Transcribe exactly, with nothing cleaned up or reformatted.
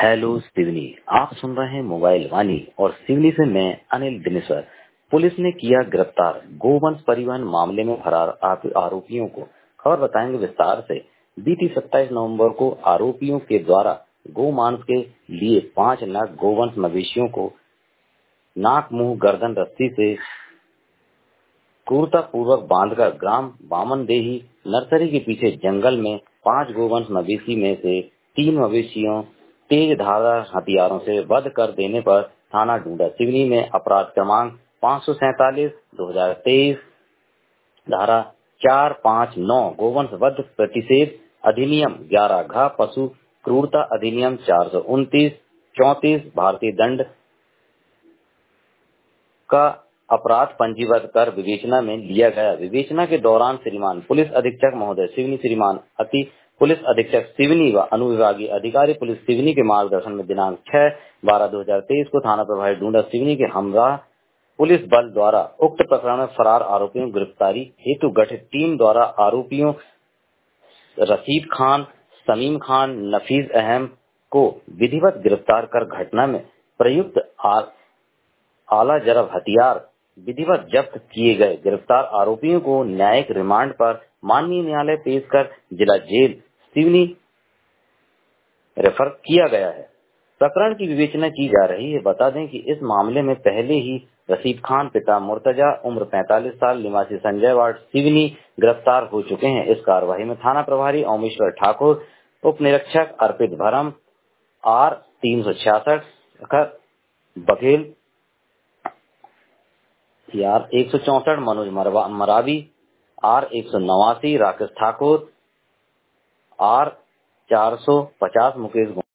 Hello Seoni, आप सुन रहे हैं मोबाइल वाणी और सिवनी से मैं अनिल दिनेश्वर। पुलिस ने किया गिरफ्तार गोवंश परिवहन मामले में फरार आप- आरोपियों को। खबर बताएंगे विस्तार से। बीती सत्ताईस नवंबर को आरोपियों के द्वारा गोमांस के लिए पांच नग गोवंश मवेशियों को नाक मुंह गर्दन रस्सी से क्रूरतापूर्वक बांधकर ग्राम बामनदेही नर्सरी के पीछे जंगल में पांच गोवंश मवेशी में से तीन मवेशियों तेज धार हथियारों से वध कर देने पर थाना डूडा सिवनी में अपराध क्रमांक पाँच सौ सैतालीस दो हजार तेईस धारा चार पाँच नौ गोवंश वध प्रतिषेध अधिनियम ग्यारह घ पशु क्रूरता अधिनियम चार सौ उनतीस चौंतीस भारतीय दंड का अपराध पंजीबद्ध कर विवेचना में लिया गया। विवेचना के दौरान श्रीमान पुलिस अधीक्षक महोदय सिवनी, श्रीमान अति पुलिस अधीक्षक सिवनी व अनुविभागीय अधिकारी पुलिस सिवनी के मार्गदर्शन में दिनांक छह बारह दो हजार तेईस को थाना प्रभारी डूडा सिवनी के हमराह पुलिस बल द्वारा उक्त प्रकरण में फरार आरोपियों की गिरफ्तारी हेतु गठित टीम द्वारा आरोपियों रशीद खान, समीम खान, नफीस अहम को विधिवत गिरफ्तार कर घटना में प्रयुक्त आला जरब हथियार विधिवत जब्त किए गए। गिरफ्तार आरोपियों को न्यायिक रिमांड पर माननीय न्यायालय पेश कर जिला जेल सिवनी रेफर किया गया है। प्रकरण की विवेचना की जा रही है। बता दें कि इस मामले में पहले ही रशीद खान पिता मुर्तजा उम्र पैंतालीस साल निवासी संजय वार्ड सिवनी गिरफ्तार हो चुके हैं। इस कार्यवाही में थाना प्रभारी ओमेश्वर ठाकुर, उप निरीक्षक अर्पित भरम, आर तीन सौ छियासठ बघेल आर एक सौ चौसठ मनोज मरावी, आर एक सौ नवासी राकेश ठाकुर, आर चार सौ पचास मुकेश